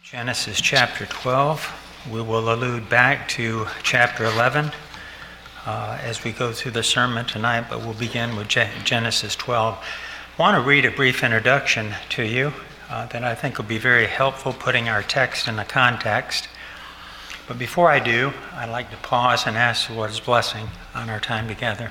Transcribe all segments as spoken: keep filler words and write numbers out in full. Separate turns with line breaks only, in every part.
Genesis chapter twelve. We will allude back to chapter eleven uh, as we go through the sermon tonight, but we'll begin with Ge- Genesis twelve. I want to read a brief introduction to you uh, that I think will be very helpful putting our text in a context. But before I do, I'd like to pause and ask the Lord's blessing on our time together.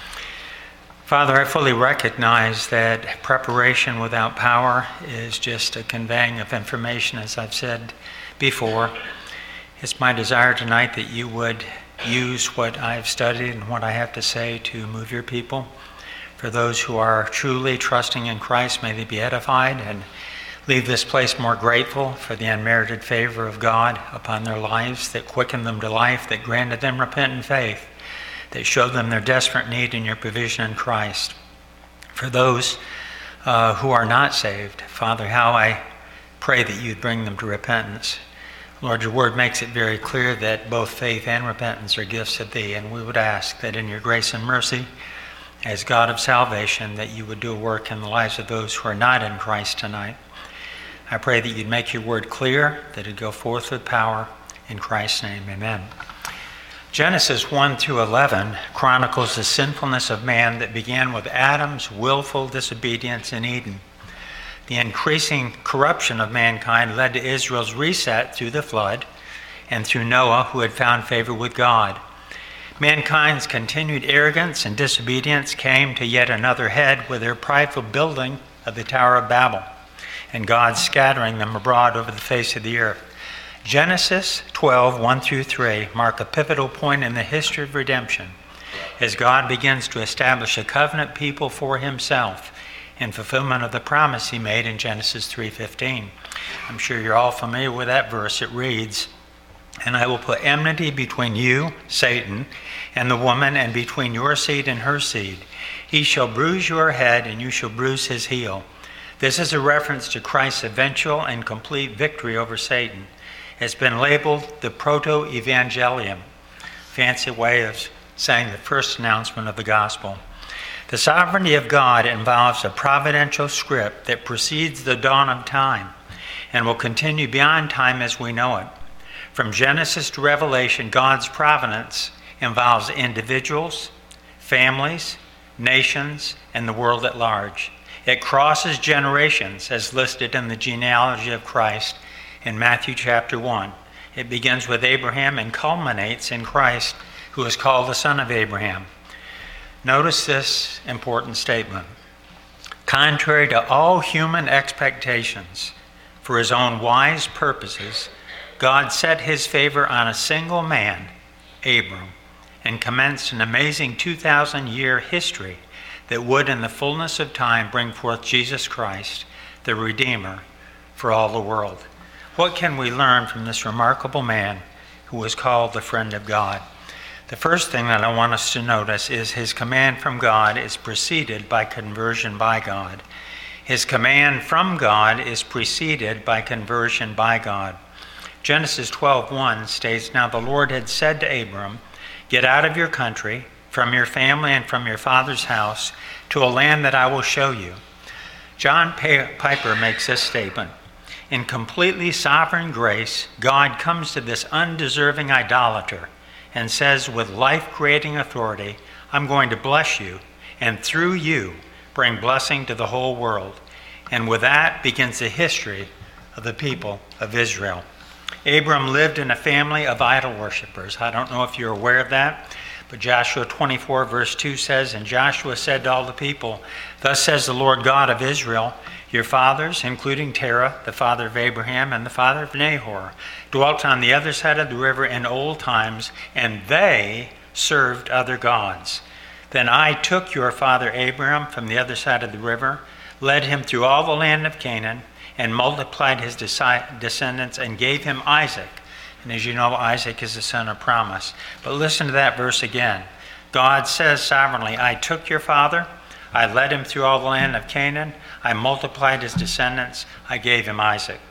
Father, I fully recognize that preparation without power is just a conveying of information, as I've said before. It's my desire tonight that you would use what I've studied and what I have to say to move your people. For those who are truly trusting in Christ, may they be edified and leave this place more grateful for the unmerited favor of God upon their lives that quickened them to life, that granted them repentant faith, that showed them their desperate need in your provision in Christ. For those uh, who are not saved, Father, how I pray that you'd bring them to repentance. Lord, your word makes it very clear that both faith and repentance are gifts of thee, and we would ask that in your grace and mercy, as God of salvation, that you would do a work in the lives of those who are not in Christ tonight. I pray that you'd make your word clear, that it'd go forth with power. In Christ's name, amen. Genesis one through eleven chronicles the sinfulness of man that began with Adam's willful disobedience in Eden. The increasing corruption of mankind led to Israel's reset through the flood and through Noah, who had found favor with God. Mankind's continued arrogance and disobedience came to yet another head with their prideful building of the Tower of Babel and God scattering them abroad over the face of the earth. Genesis twelve, one through three mark a pivotal point in the history of redemption as God begins to establish a covenant people for himself in fulfillment of the promise he made in Genesis three fifteen. I'm sure you're all familiar with that verse. It reads, "And I will put enmity between you, Satan, and the woman, and between your seed and her seed. He shall bruise your head, and you shall bruise his heel." This is a reference to Christ's eventual and complete victory over Satan. It's been labeled the proto-evangelium, fancy way of saying the first announcement of the gospel. The sovereignty of God involves a providential script that precedes the dawn of time and will continue beyond time as we know it. From Genesis to Revelation, God's providence involves individuals, families, nations, and the world at large. It crosses generations as listed in the genealogy of Christ in Matthew chapter one. It begins with Abraham and culminates in Christ, who is called the Son of Abraham. Notice this important statement. Contrary to all human expectations, for his own wise purposes, God set his favor on a single man, Abram, and commenced an amazing two thousand year history that would in the fullness of time bring forth Jesus Christ, the Redeemer, for all the world. What can we learn from this remarkable man who was called the friend of God? The first thing that I want us to notice is his command from God is preceded by conversion by God. His command from God is preceded by conversion by God. Genesis twelve one states, "Now the Lord had said to Abram, get out of your country, from your family and from your father's house, to a land that I will show you." John Piper makes this statement. In completely sovereign grace, God comes to this undeserving idolater and says with life-creating authority, "I'm going to bless you, and through you bring blessing to the whole world." And with that begins the history of the people of Israel. Abram lived in a family of idol worshippers. I don't know if you're aware of that, but Joshua twenty-four verse two says, "And Joshua said to all the people, thus says the Lord God of Israel, your fathers, including Terah, the father of Abraham and the father of Nahor, dwelt on the other side of the river in old times, and they served other gods. Then I took your father Abraham from the other side of the river, led him through all the land of Canaan, and multiplied his descendants, and gave him Isaac." And as you know, Isaac is the son of promise. But listen to that verse again. God says sovereignly, "I took your father, I led him through all the land of Canaan, I multiplied his descendants, I gave him Isaac."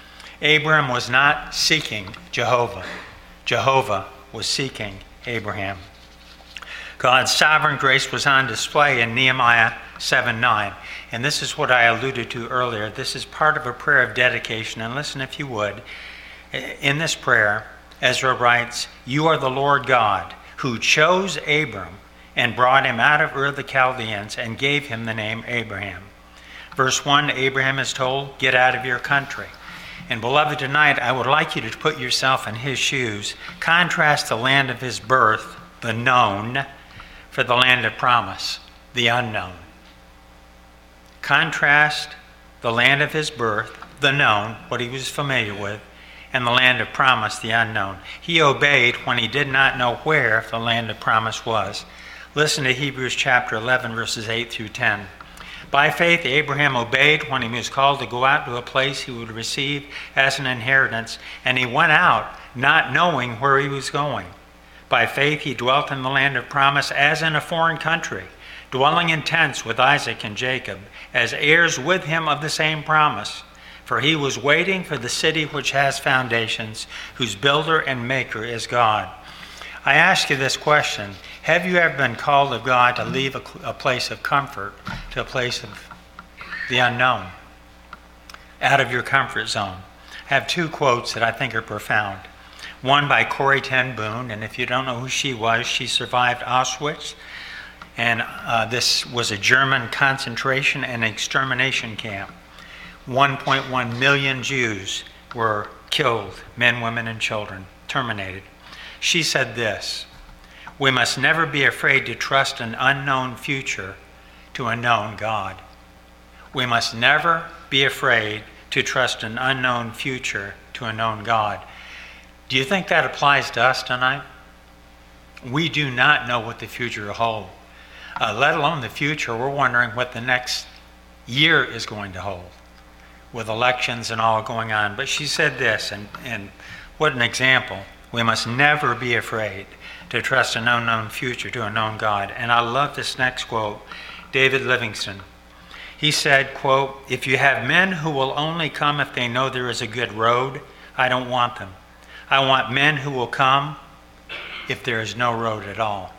Abram was not seeking Jehovah. Jehovah was seeking Abraham. God's sovereign grace was on display in Nehemiah seven nine. And this is what I alluded to earlier. This is part of a prayer of dedication. And listen, if you would, in this prayer, Ezra writes, "You are the Lord God who chose Abram and brought him out of Ur of the Chaldeans and gave him the name Abraham." Verse one, Abraham is told, "Get out of your country." And beloved, tonight I would like you to put yourself in his shoes. Contrast the land of his birth, the known, for the land of promise, the unknown. Contrast the land of his birth, the known, what he was familiar with, and the land of promise, the unknown. He obeyed when he did not know where the land of promise was. Listen to Hebrews chapter eleven, verses eight through ten. By faith, Abraham obeyed when he was called to go out to a place he would receive as an inheritance, and he went out not knowing where he was going. By faith, he dwelt in the land of promise as in a foreign country, dwelling in tents with Isaac and Jacob, as heirs with him of the same promise. For he was waiting for the city which has foundations, whose builder and maker is God. I ask you this question. Have you ever been called of God to leave a, a place of comfort to a place of the unknown, out of your comfort zone? I have two quotes that I think are profound. One by Corrie ten Boom, and if you don't know who she was, she survived Auschwitz, and uh, this was a German concentration and extermination camp. one point one million Jews were killed, men, women, and children, terminated. She said this, "We must never be afraid to trust an unknown future to a known God." We must never be afraid to trust an unknown future to a known God. Do you think that applies to us tonight? We do not know what the future will hold, uh, let alone the future. We're wondering what the next year is going to hold with elections and all going on. But she said this, and, and what an example. We must never be afraid to trust an unknown future to a known God. And I love this next quote, David Livingstone. He said, quote, "If you have men who will only come if they know there is a good road, I don't want them. I want men who will come if there is no road at all."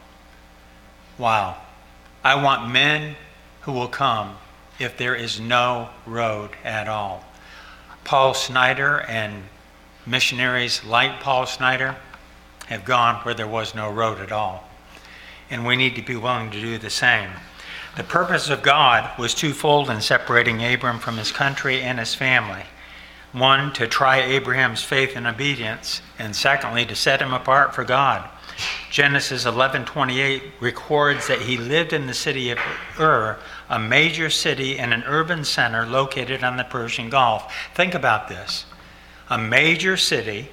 Wow. I want men who will come if there is no road at all. Paul Snyder and missionaries like Paul Snyder have gone where there was no road at all. And we need to be willing to do the same. The purpose of God was twofold in separating Abram from his country and his family. One, to try Abraham's faith and obedience, and secondly, to set him apart for God. Genesis eleven twenty-eight records that he lived in the city of Ur, a major city and an urban center located on the Persian Gulf. Think about this. A major city,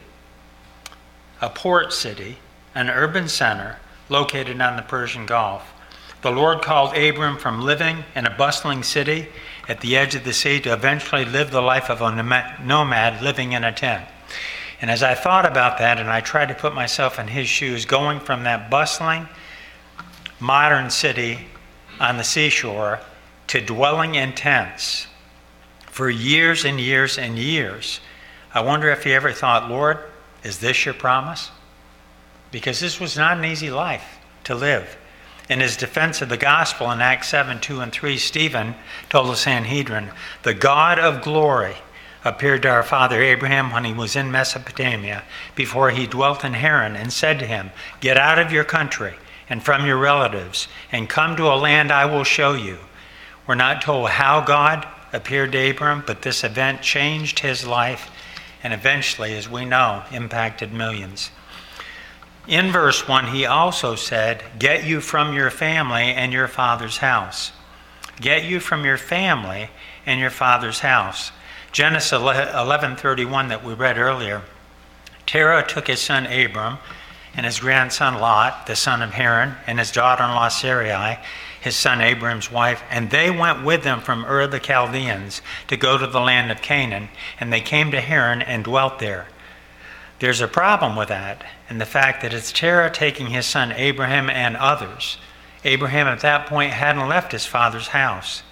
a port city, an urban center located on the Persian Gulf. The Lord called Abram from living in a bustling city at the edge of the sea to eventually live the life of a nomad living in a tent. And as I thought about that and I tried to put myself in his shoes, going from that bustling, modern city on the seashore to dwelling in tents for years and years and years, I wonder if he ever thought, Lord, is this your promise? Because this was not an easy life to live. In his defense of the gospel in Acts seven, two and three, Stephen told the Sanhedrin, "The God of glory appeared to our father Abraham when he was in Mesopotamia, before he dwelt in Haran, and said to him, 'Get out of your country and from your relatives, and come to a land I will show you.'" We're not told how God appeared to Abraham, but this event changed his life and eventually, as we know, impacted millions. In verse one, he also said, "Get you from your family and your father's house." Get you from your family and your father's house. Genesis eleven thirty-one that we read earlier, Terah took his son Abram and his grandson Lot, the son of Haran, and his daughter-in-law Sarai, his son Abram's wife, and they went with them from Ur of the Chaldeans to go to the land of Canaan, and they came to Haran and dwelt there. There's a problem with that, and the fact that it's Terah taking his son Abraham and others. Abraham at that point hadn't left his father's house.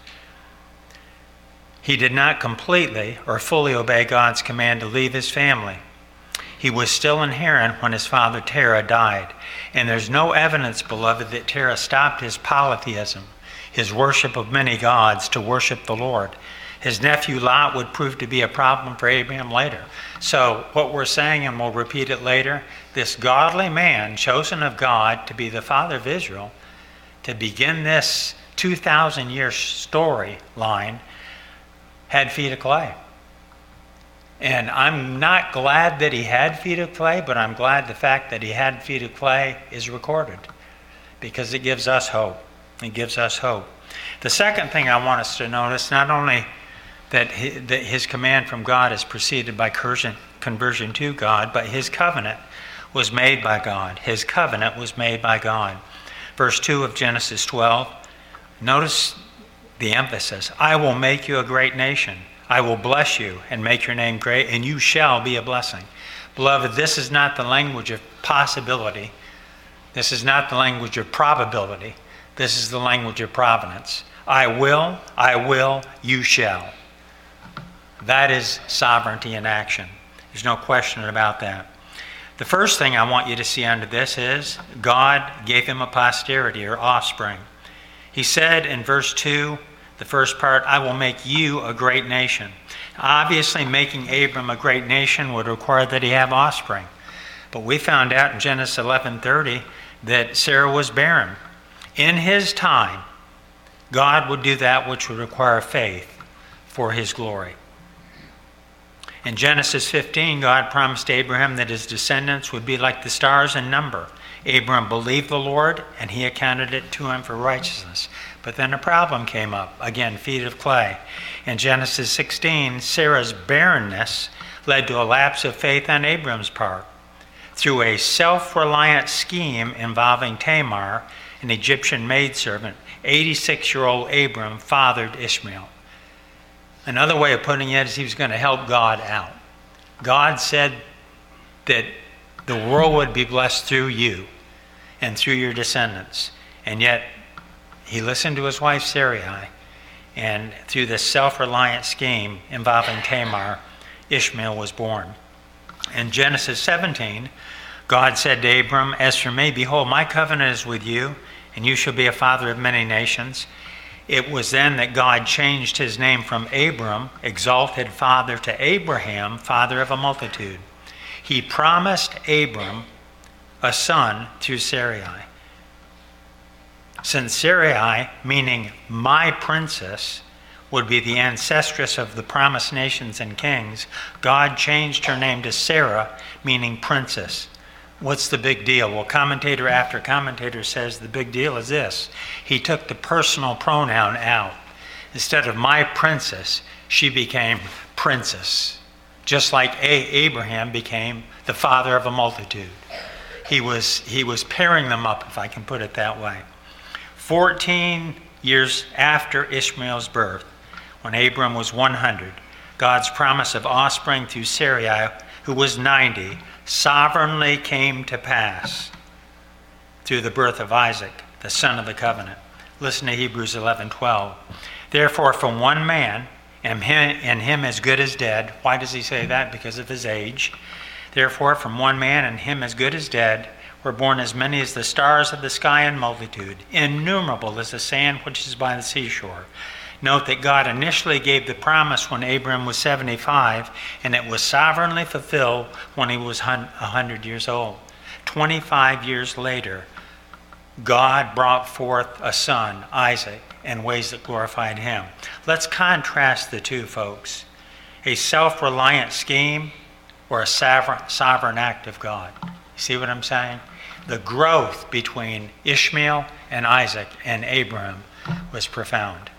He did not completely or fully obey God's command to leave his family. He was still in Haran when his father Terah died. And there's no evidence, beloved, that Terah stopped his polytheism, his worship of many gods, to worship the Lord. His nephew Lot would prove to be a problem for Abraham later. So what we're saying, and we'll repeat it later, this godly man, chosen of God to be the father of Israel, to begin this two thousand year storyline, had feet of clay. And I'm not glad that he had feet of clay, but I'm glad the fact that he had feet of clay is recorded, because it gives us hope. It gives us hope. The second thing I want us to notice, not only that his command from God is preceded by conversion to God, but his covenant was made by God. His covenant was made by God. Verse two of Genesis twelve, notice the emphasis. I will make you a great nation. I will bless you and make your name great, and you shall be a blessing. Beloved, this is not the language of possibility. This is not the language of probability. This is the language of providence. I will, I will, you shall. That is sovereignty in action. There's no question about that. The first thing I want you to see under this is God gave him a posterity or offspring. He said in verse two, the first part, I will make you a great nation. Obviously, making Abram a great nation would require that he have offspring. But we found out in Genesis eleven thirty that Sarah was barren. In his time, God would do that which would require faith for his glory. In Genesis fifteen, God promised Abraham that his descendants would be like the stars in number. Abram believed the Lord, and he accounted it to him for righteousness. But then a problem came up. Again, feet of clay. In Genesis sixteen, Sarah's barrenness led to a lapse of faith on Abram's part. Through a self-reliant scheme involving Tamar, an Egyptian maidservant, eighty-six-year-old Abram fathered Ishmael. Another way of putting it is he was going to help God out. God said that the world would be blessed through you and through your descendants. And yet, he listened to his wife Sarai, and through this self-reliant scheme involving Tamar, Ishmael was born. In Genesis seventeen, God said to Abram, as for me, behold, my covenant is with you, and you shall be a father of many nations. It was then that God changed his name from Abram, exalted father, to Abraham, father of a multitude. He promised Abram a son through Sarai. Since Sarai, meaning my princess, would be the ancestress of the promised nations and kings, God changed her name to Sarah, meaning princess. What's the big deal? Well, commentator after commentator says the big deal is this. He took the personal pronoun out. Instead of my princess, she became princess. Just like a- Abraham became the father of a multitude. He was, he was pairing them up, if I can put it that way. Fourteen years after Ishmael's birth, when Abram was one hundred, God's promise of offspring through Sarai, who was ninety, sovereignly came to pass through the birth of Isaac, the son of the covenant. Listen to Hebrews eleven twelve. Therefore, from one man, and him, and him as good as dead. Why does he say that? Because of his age. Therefore, from one man, and him as good as dead, were born as many as the stars of the sky in multitude, innumerable as the sand which is by the seashore. Note that God initially gave the promise when Abram was seventy-five, and it was sovereignly fulfilled when he was one hundred years old. twenty-five years later, God brought forth a son, Isaac, in ways that glorified him. Let's contrast the two, folks. A self-reliant scheme or a sovereign, sovereign act of God. See what I'm saying? The growth between Ishmael and Isaac and Abraham was profound.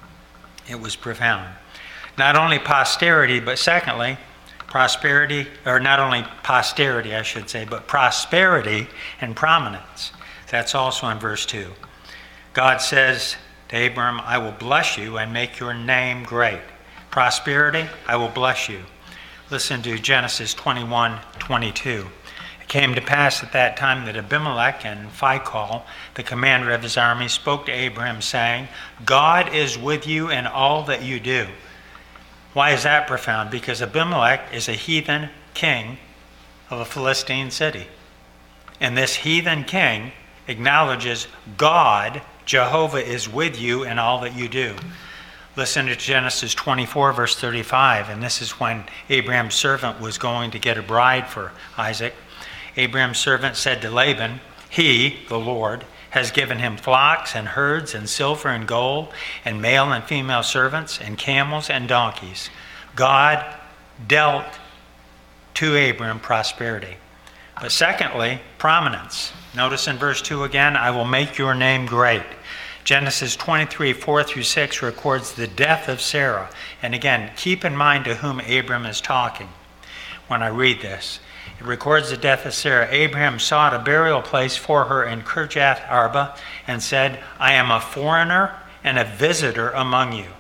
It was profound. Not only posterity, but secondly, prosperity, or not only posterity, I should say, but prosperity and prominence. That's also in verse two. God says to Abram, I will bless you and make your name great. Prosperity, I will bless you. Listen to Genesis twenty-one twenty-two. It came to pass at that time that Abimelech and Phicol, the commander of his army, spoke to Abraham, saying, God is with you in all that you do. Why is that profound? Because Abimelech is a heathen king of a Philistine city. And this heathen king acknowledges God, Jehovah, is with you in all that you do. Listen to Genesis twenty-four, verse thirty-five, and this is when Abraham's servant was going to get a bride for Isaac. Abraham's servant said to Laban, he, the Lord, has given him flocks and herds and silver and gold and male and female servants and camels and donkeys. God dealt to Abraham prosperity. But secondly, prominence. Notice in verse two again, I will make your name great. Genesis twenty-three, four through six records the death of Sarah. And again, keep in mind to whom Abram is talking when I read this. It records the death of Sarah. Abraham sought a burial place for her in Kirjath Arba and said, I am a foreigner and a visitor among you.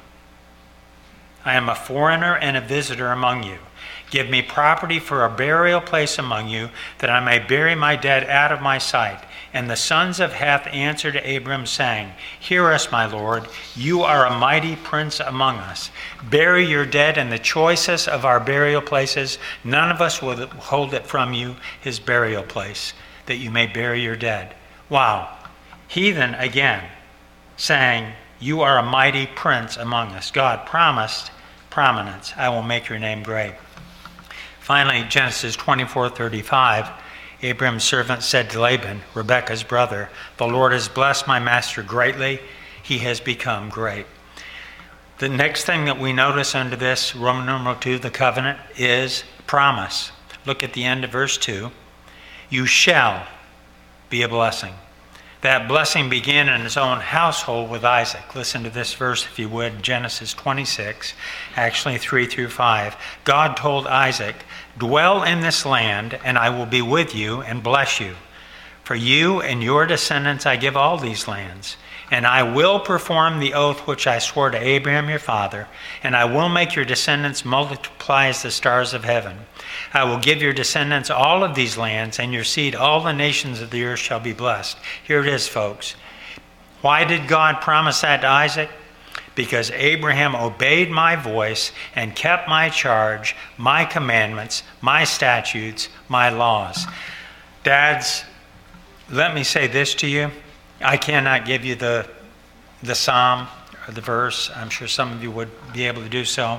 I am a foreigner and a visitor among you. Give me property for a burial place among you, that I may bury my dead out of my sight. And the sons of Heth answered Abram, saying, hear us, my lord, you are a mighty prince among us. Bury your dead in the choicest of our burial places. None of us will hold it from you, his burial place, that you may bury your dead. Wow. Heathen again, saying, you are a mighty prince among us. God promised prominence. I will make your name great. Finally, Genesis twenty-four, thirty-five, Abram's servant said to Laban, Rebekah's brother, the Lord has blessed my master greatly. He has become great. The next thing that we notice under this, Roman numeral two, the covenant, is promise. Look at the end of verse two. You shall be a blessing. That blessing began in his own household with Isaac. Listen to this verse, if you would, Genesis twenty-six, actually three through five. God told Isaac, dwell in this land, and I will be with you and bless you. For you and your descendants I give all these lands. And I will perform the oath which I swore to Abraham your father, and I will make your descendants multiply as the stars of heaven. I will give your descendants all of these lands, and your seed all the nations of the earth shall be blessed. Here it is, folks. Why did God promise that to Isaac? Because Abraham obeyed my voice and kept my charge, my commandments, my statutes, my laws. Dads, let me say this to you. I cannot give you the, the psalm or the verse. I'm sure some of you would be able to do so.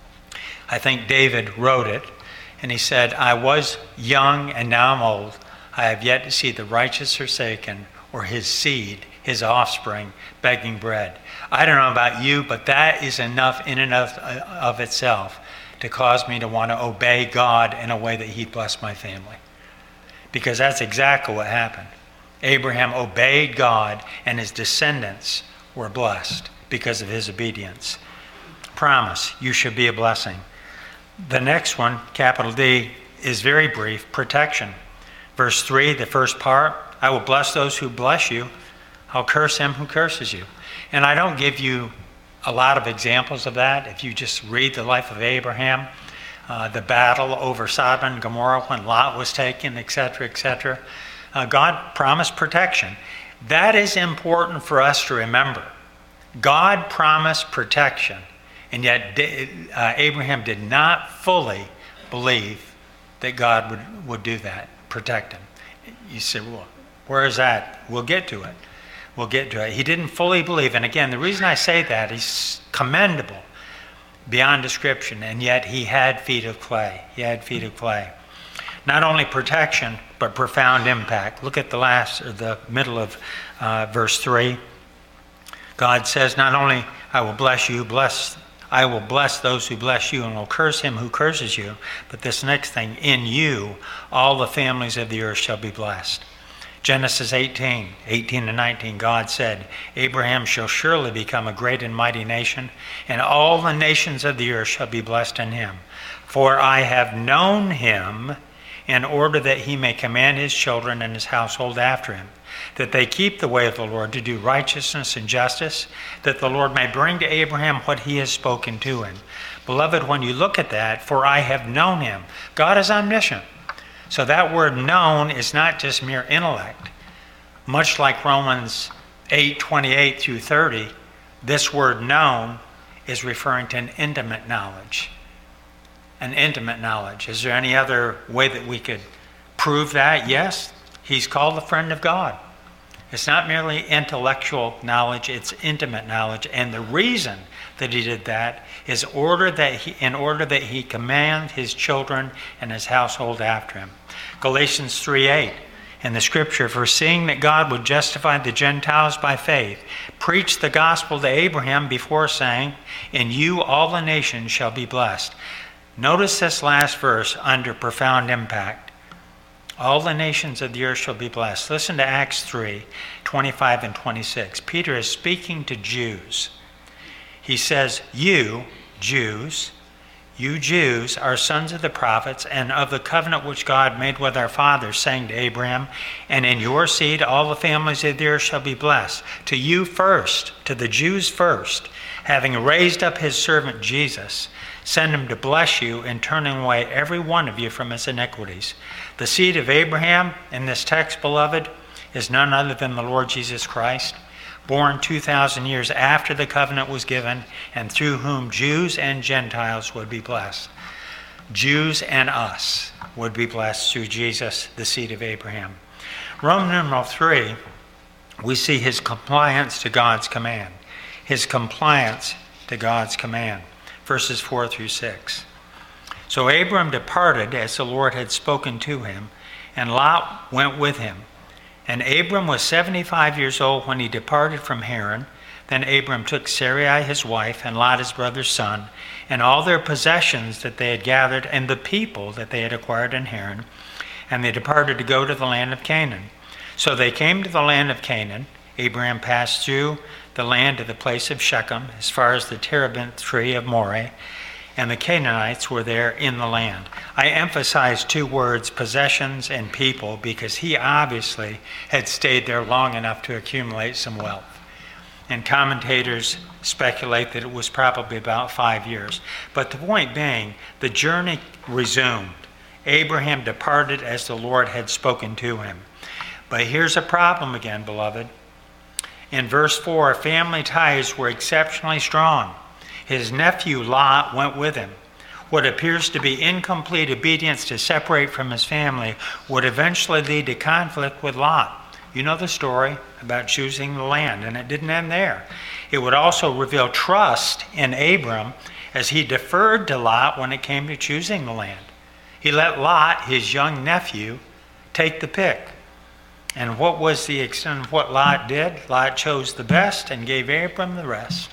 I think David wrote it, and he said, I was young and now I'm old. I have yet to see the righteous forsaken or his seed, his offspring, begging bread. I don't know about you, but that is enough in and of, of itself to cause me to want to obey God in a way that he'd bless my family. Because that's exactly what happened. Abraham obeyed God, and his descendants were blessed because of his obedience. Promise, you should be a blessing. The next one, capital D, is very brief, protection. Verse three, the first part, I will bless those who bless you. I'll curse him who curses you. And I don't give you a lot of examples of that. If you just read the life of Abraham, uh, the battle over Sodom and Gomorrah when Lot was taken, et cetera, et cetera. Uh, God promised protection. That is important for us to remember. God promised protection, and yet uh, Abraham did not fully believe that God would, would do that, protect him. You say, well, where is that? We'll get to it. We'll get to it. He didn't fully believe. And again, the reason I say that, he's commendable beyond description, and yet he had feet of clay. He had feet of clay. Not only protection, but profound impact. Look at the last, or the middle of uh, verse three. God says, not only I will bless you, bless, I will bless those who bless you, and will curse him who curses you. But this next thing, in you, all the families of the earth shall be blessed. Genesis eighteen, eighteen and nineteen, God said, Abraham shall surely become a great and mighty nation, and all the nations of the earth shall be blessed in him. For I have known him in order that he may command his children and his household after him, that they keep the way of the Lord to do righteousness and justice, that the Lord may bring to Abraham what he has spoken to him. Beloved, when you look at that, for I have known him. God is omniscient. So that word known is not just mere intellect. Much like Romans eight, twenty-eight through thirty, this word known is referring to an intimate knowledge. An intimate knowledge. Is there any other way that we could prove that? Yes, he's called the friend of God. It's not merely intellectual knowledge, it's intimate knowledge. And the reason that he did that is order that he, in order that he command his children and his household after him. Galatians three eight, in the scripture, for seeing that God would justify the Gentiles by faith, preached the gospel to Abraham before saying, in you all the nations shall be blessed. Notice this last verse under profound impact. All the nations of the earth shall be blessed. Listen to Acts three twenty-five and twenty-six. Peter is speaking to Jews. He says, you, Jews, you Jews are sons of the prophets and of the covenant which God made with our fathers, saying to Abraham, and in your seed all the families of the earth shall be blessed. To you first, to the Jews first, having raised up his servant Jesus, send him to bless you in turning away every one of you from his iniquities. The seed of Abraham in this text, beloved, is none other than the Lord Jesus Christ, born two thousand years after the covenant was given, and through whom Jews and Gentiles would be blessed. Jews and us would be blessed through Jesus, the seed of Abraham. Roman numeral three, we see his compliance to God's command. His compliance to God's command. Verses four through six. So Abram departed as the Lord had spoken to him, and Lot went with him. And Abram was seventy-five years old when he departed from Haran. Then Abram took Sarai his wife, and Lot his brother's son, and all their possessions that they had gathered, and the people that they had acquired in Haran, and they departed to go to the land of Canaan. So they came to the land of Canaan. Abraham passed through the land to the place of Shechem, as far as the terebinth tree of Moreh, and the Canaanites were there in the land. I emphasize two words, possessions and people, because he obviously had stayed there long enough to accumulate some wealth. And commentators speculate that it was probably about five years. But the point being, the journey resumed. Abraham departed as the Lord had spoken to him. But here's a problem again, beloved. In verse four, family ties were exceptionally strong. His nephew Lot went with him. What appears to be incomplete obedience to separate from his family would eventually lead to conflict with Lot. You know the story about choosing the land, and it didn't end there. It would also reveal trust in Abram as he deferred to Lot when it came to choosing the land. He let Lot, his young nephew, take the pick. And what was the extent of what Lot did? Lot chose the best and gave Abram the rest.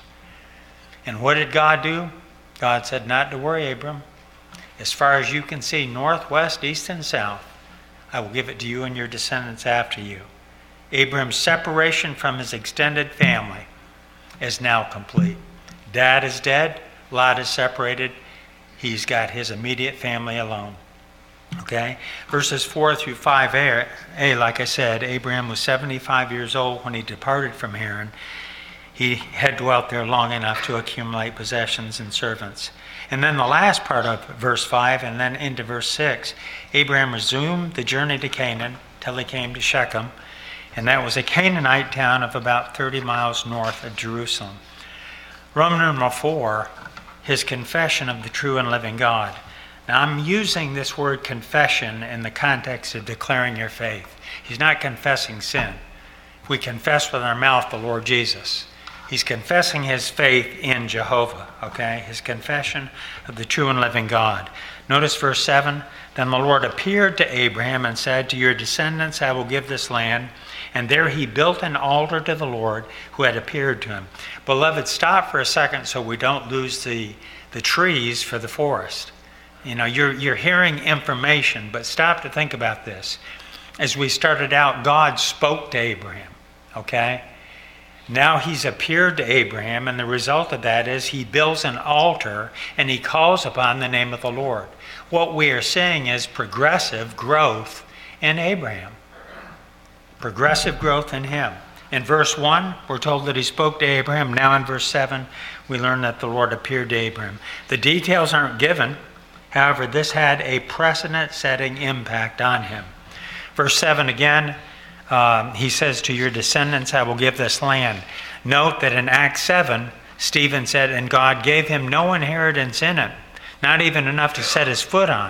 And what did God do? God said, not to worry, Abram. As far as you can see, north, west, east, and south, I will give it to you and your descendants after you. Abram's separation from his extended family is now complete. Dad is dead. Lot is separated. He's got his immediate family alone. Okay? Verses four through five a, a, like I said, Abraham was seventy-five years old when he departed from Haran. He had dwelt there long enough to accumulate possessions and servants. And then the last part of verse five and then into verse six, Abraham resumed the journey to Canaan till he came to Shechem. And that was a Canaanite town of about thirty miles north of Jerusalem. Roman numeral four, his confession of the true and living God. Now I'm using this word confession in the context of declaring your faith. He's not confessing sin. We confess with our mouth the Lord Jesus. He's confessing his faith in Jehovah, okay? His confession of the true and living God. Notice verse seven. Then the Lord appeared to Abraham and said, to your descendants I will give this land. And there he built an altar to the Lord who had appeared to him. Beloved, stop for a second so we don't lose the, the trees for the forest. You know, you're, you're hearing information, but stop to think about this. As we started out, God spoke to Abraham, okay? Now he's appeared to Abraham, and the result of that is he builds an altar and he calls upon the name of the Lord. What we are seeing is progressive growth in Abraham. Progressive growth in him. In verse one, we're told that he spoke to Abraham. Now in verse seven, we learn that the Lord appeared to Abraham. The details aren't given. However, this had a precedent-setting impact on him. Verse seven again, Um, he says, to your descendants I will give this land. Note that in Acts seven, Stephen said, and God gave him no inheritance in it, not even enough to set his foot on.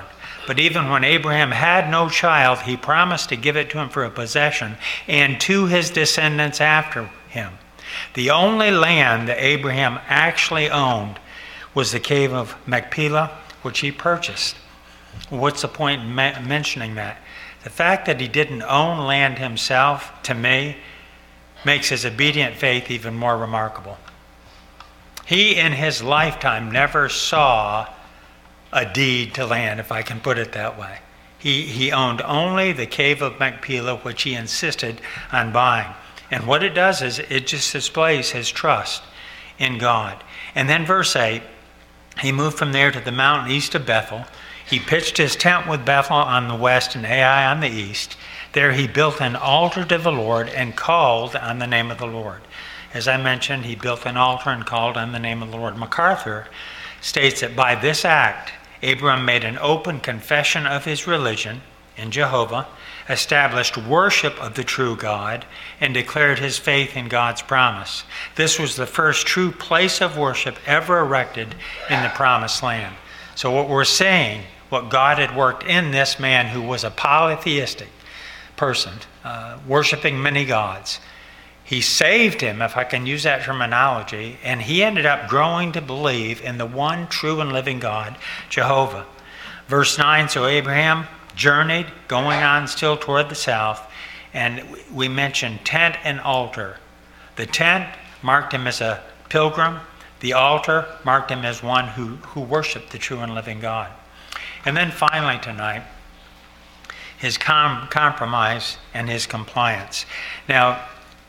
But even when Abraham had no child, he promised to give it to him for a possession and to his descendants after him. The only land that Abraham actually owned was the cave of Machpelah, which he purchased. What's the point in ma- mentioning that? The fact that he didn't own land himself, to me, makes his obedient faith even more remarkable. He, in his lifetime, never saw a deed to land, if I can put it that way. He, he owned only the cave of Machpelah, which he insisted on buying. And what it does is it just displays his trust in God. And then verse eight, he moved from there to the mountain east of Bethel. He pitched his tent with Bethel on the west and Ai on the east. There he built an altar to the Lord and called on the name of the Lord. As I mentioned, he built an altar and called on the name of the Lord. MacArthur states that by this act, Abram made an open confession of his religion in Jehovah, established worship of the true God, and declared his faith in God's promise. This was the first true place of worship ever erected in the Promised Land. So what we're saying, what God had worked in this man who was a polytheistic person, uh, worshiping many gods, he saved him, if I can use that terminology, and he ended up growing to believe in the one true and living God, Jehovah. Verse nine, so Abraham journeyed, going on still toward the south, and we mentioned tent and altar. The tent marked him as a pilgrim. The altar marked him as one who, who worshiped the true and living God. And then finally tonight, his com- compromise and his compliance. Now,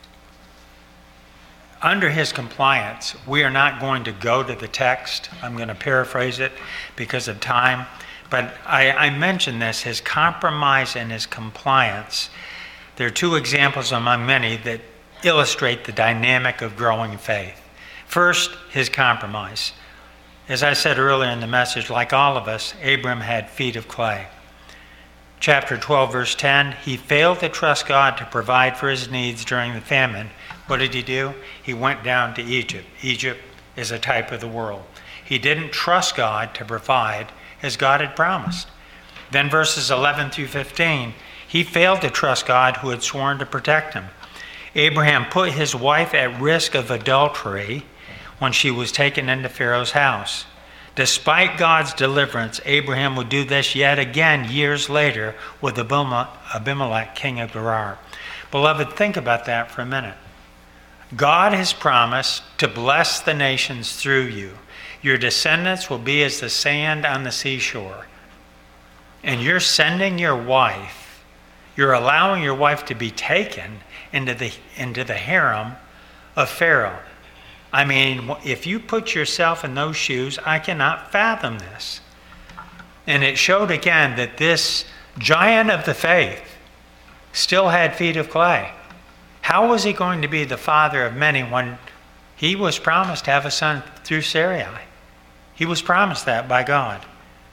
under his compliance, we are not going to go to the text. I'm going to paraphrase it because of time. But I, I mentioned this, his compromise and his compliance. There are two examples among many that illustrate the dynamic of growing faith. First, his compromise. As I said earlier in the message, like all of us, Abram had feet of clay. Chapter twelve, verse ten, he failed to trust God to provide for his needs during the famine. What did he do? He went down to Egypt. Egypt is a type of the world. He didn't trust God to provide as God had promised. Then verses eleven through fifteen, he failed to trust God who had sworn to protect him. Abraham put his wife at risk of adultery when she was taken into Pharaoh's house. Despite God's deliverance, Abraham would do this yet again years later with Abimelech, king of Gerar. Beloved, think about that for a minute. God has promised to bless the nations through you. Your descendants will be as the sand on the seashore. And you're sending your wife, you're allowing your wife to be taken into the, into the harem of Pharaoh. I mean, if you put yourself in those shoes, I cannot fathom this. And it showed again that this giant of the faith still had feet of clay. How was he going to be the father of many when he was promised to have a son through Sarai? He was promised that by God.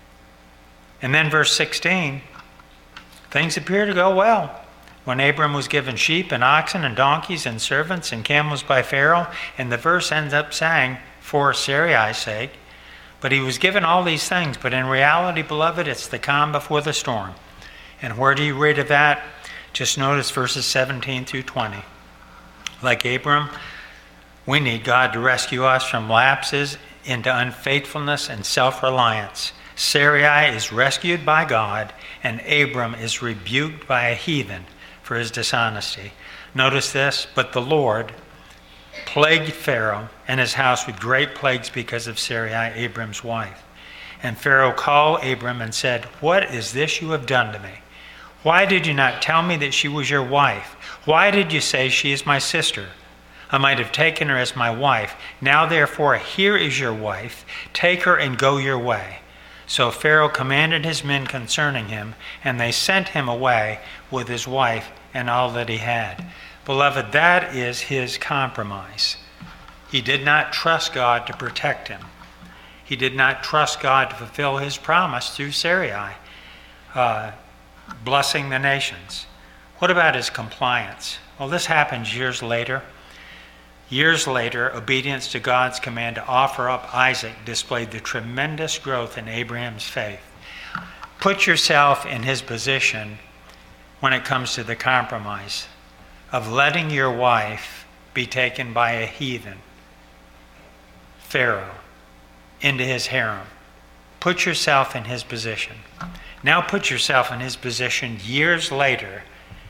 And then verse sixteen, things appear to go well. When Abram was given sheep and oxen and donkeys and servants and camels by Pharaoh, and the verse ends up saying, for Sarai's sake, but he was given all these things. But in reality, beloved, it's the calm before the storm. And where do you read of that? Just notice verses seventeen through twenty. Like Abram, we need God to rescue us from lapses into unfaithfulness and self-reliance. Sarai is rescued by God, and Abram is rebuked by a heathen for his dishonesty. Notice this, but the Lord plagued Pharaoh and his house with great plagues because of Sarai, Abram's wife. And Pharaoh called Abram and said, what is this you have done to me? Why did you not tell me that she was your wife? Why did you say she is my sister? I might have taken her as my wife. Now therefore, here is your wife. Take her and go your way. So Pharaoh commanded his men concerning him, and they sent him away with his wife and all that he had. Beloved, that is his compromise. He did not trust God to protect him. He did not trust God to fulfill his promise through Sarai, uh, blessing the nations. What about his compliance? Well, this happens years later. Years later, obedience to God's command to offer up Isaac displayed the tremendous growth in Abraham's faith. Put yourself in his position when it comes to the compromise of letting your wife be taken by a heathen, Pharaoh, into his harem. Put yourself in his position. Now put yourself in his position years later,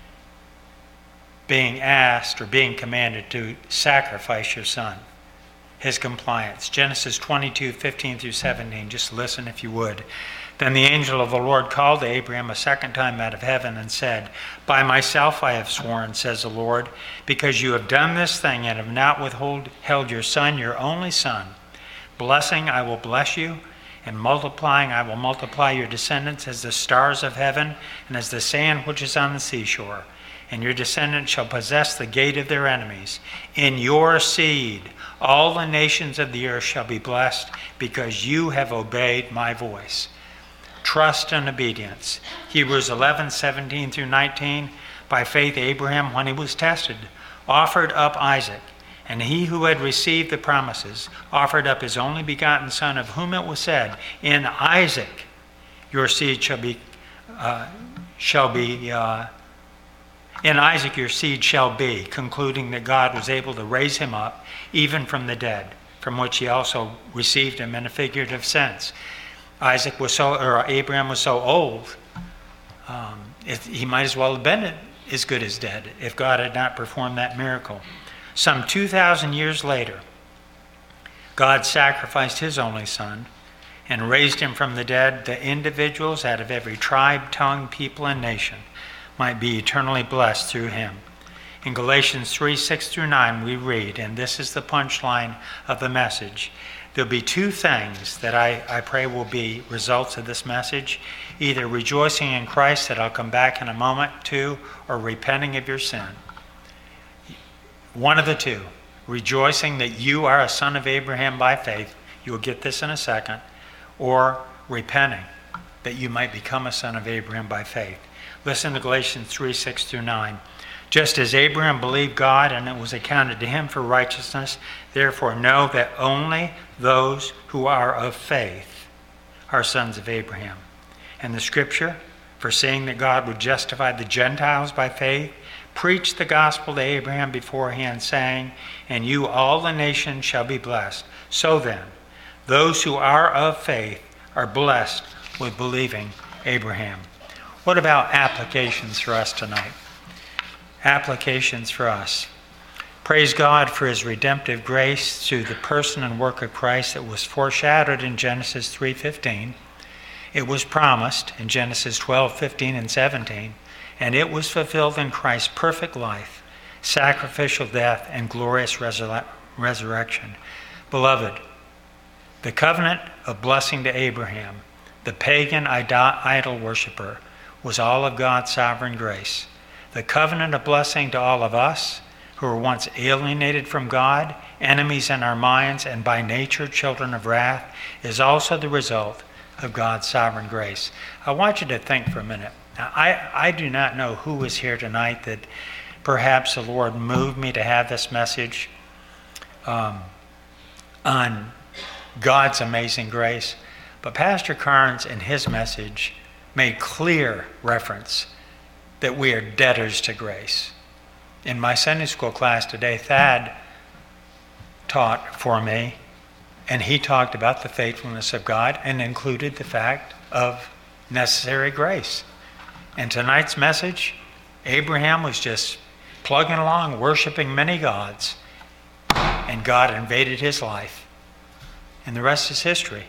being asked or being commanded to sacrifice your son. His compliance. Genesis twenty-two, fifteen through seventeen. Just listen if you would. Then the angel of the Lord called to Abraham a second time out of heaven and said, By myself I have sworn, says the Lord, because you have done this thing and have not withheld your son, your only son. Blessing I will bless you, and multiplying I will multiply your descendants as the stars of heaven and as the sand which is on the seashore. And your descendants shall possess the gate of their enemies. In your seed all the nations of the earth shall be blessed, because you have obeyed my voice. Trust and obedience. Hebrews eleven, seventeen through nineteen. By faith Abraham, when he was tested, offered up Isaac. And he who had received the promises offered up his only begotten son, of whom it was said, In Isaac your seed shall be, uh, shall be, uh, in Isaac your seed shall be, concluding that God was able to raise him up even from the dead, from which he also received him in a figurative sense. Isaac was so, or Abraham was so old, um, it, he might as well have been as good as dead if God had not performed that miracle. Some two thousand years later, God sacrificed his only son and raised him from the dead, that individuals out of every tribe, tongue, people, and nation might be eternally blessed through him. In Galatians three, six through nine, we read, and this is the punchline of the message. There'll be two things that I, I pray will be results of this message, either rejoicing in Christ, that I'll come back in a moment to, or repenting of your sin. One of the two, rejoicing that you are a son of Abraham by faith, you will get this in a second, or repenting that you might become a son of Abraham by faith. Listen to Galatians three, six through nine. Just as Abraham believed God, and it was accounted to him for righteousness, therefore know that only those who are of faith are sons of Abraham. And the scripture, foreseeing that God would justify the Gentiles by faith, preached the gospel to Abraham beforehand, saying, And you all the nations shall be blessed. So then, those who are of faith are blessed with believing Abraham. What about applications for us tonight? Applications for us. Praise God for his redemptive grace through the person and work of Christ that was foreshadowed in Genesis three fifteen. It was promised in Genesis twelve, fifteen, and seventeen, and it was fulfilled in Christ's perfect life, sacrificial death, and glorious resur- resurrection. Beloved, the covenant of blessing to Abraham, the pagan idol worshiper, was all of God's sovereign grace. The covenant of blessing to all of us, who were once alienated from God, enemies in our minds, and by nature children of wrath, is also the result of God's sovereign grace. I want you to think for a minute. Now, I, I do not know who is here tonight that perhaps the Lord moved me to have this message um, on God's amazing grace, but Pastor Carnes in his message made clear reference that we are debtors to grace. In my Sunday school class today, Thad taught for me, and he talked about the faithfulness of God and included the fact of necessary grace. In tonight's message, Abraham was just plugging along, worshiping many gods, and God invaded his life. And the rest is history.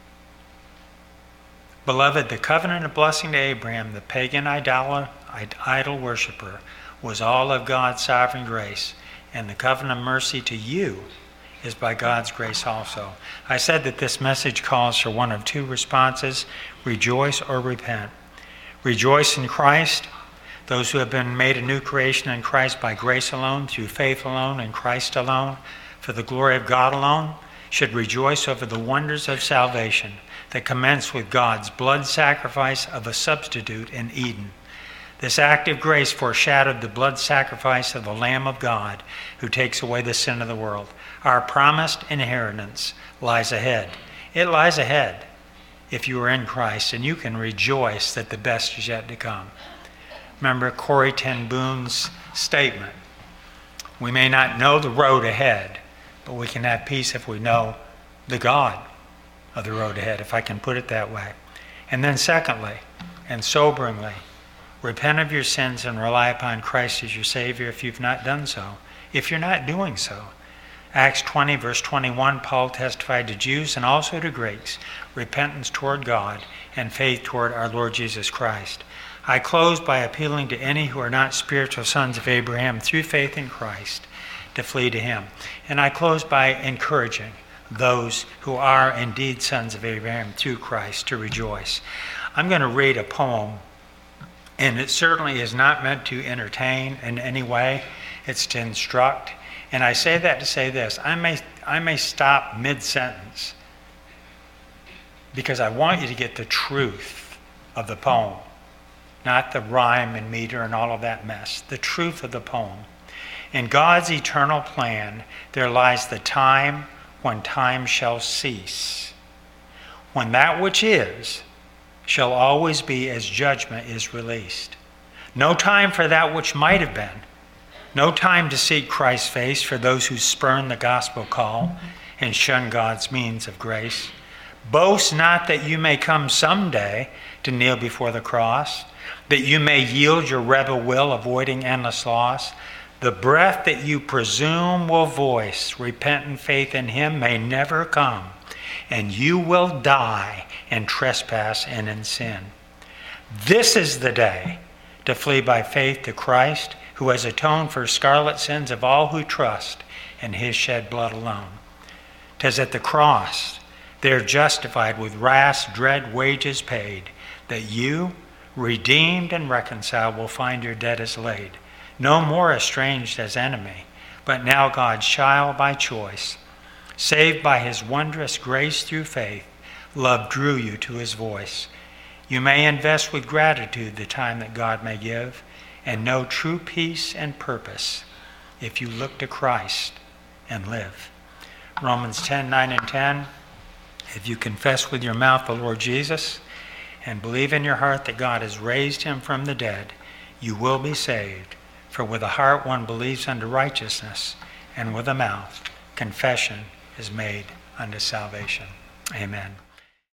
Beloved, the covenant of blessing to Abraham, the pagan idol, idol worshiper, was all of God's sovereign grace, and the covenant of mercy to you is by God's grace also. I said that this message calls for one of two responses: rejoice or repent. Rejoice in Christ. Those who have been made a new creation in Christ by grace alone, through faith alone, in Christ alone, for the glory of God alone, should rejoice over the wonders of salvation that commence with God's blood sacrifice of a substitute in Eden. This act of grace foreshadowed the blood sacrifice of the Lamb of God who takes away the sin of the world. Our promised inheritance lies ahead. It lies ahead. if you are in Christ, and you can rejoice that the best is yet to come. Remember Corrie ten Boom's statement. We may not know the road ahead, but we can have peace if we know the God of the road ahead, if I can put it that way. And then secondly, and soberingly, repent of your sins and rely upon Christ as your Savior if you've not done so. If you're not doing so, Acts twenty, verse twenty-one, Paul testified to Jews and also to Greeks, repentance toward God and faith toward our Lord Jesus Christ. I close by appealing to any who are not spiritual sons of Abraham through faith in Christ to flee to him. And I close by encouraging those who are indeed sons of Abraham through Christ to rejoice. I'm going to read a poem, and it certainly is not meant to entertain in any way. It's to instruct. And I say that to say this. I may, I may stop mid-sentence because I want you to get the truth of the poem, not the rhyme and meter and all of that mess. The truth of the poem. In God's eternal plan, there lies the time when time shall cease, when that which is shall always be as judgment is released. No time for that which might have been. No time to seek Christ's face for those who spurn the gospel call and shun God's means of grace. Boast not that you may come someday to kneel before the cross, that you may yield your rebel will, avoiding endless loss. The breath that you presume will voice repentant faith in him may never come, and you will die in trespass and in sin. This is the day to flee by faith to Christ, who has atoned for scarlet sins of all who trust in his shed blood alone. 'Tis at the cross they are justified with wrath's dread wages paid, that you, redeemed and reconciled, will find your debt is laid. No more estranged as enemy, but now God's child by choice. Saved by his wondrous grace through faith, love drew you to his voice. You may invest with gratitude the time that God may give, and know true peace and purpose if you look to Christ and live. Romans ten, nine and ten, if you confess with your mouth the Lord Jesus and believe in your heart that God has raised him from the dead, you will be saved. For with the heart one believes unto righteousness, and with the mouth confession is made unto salvation. Amen.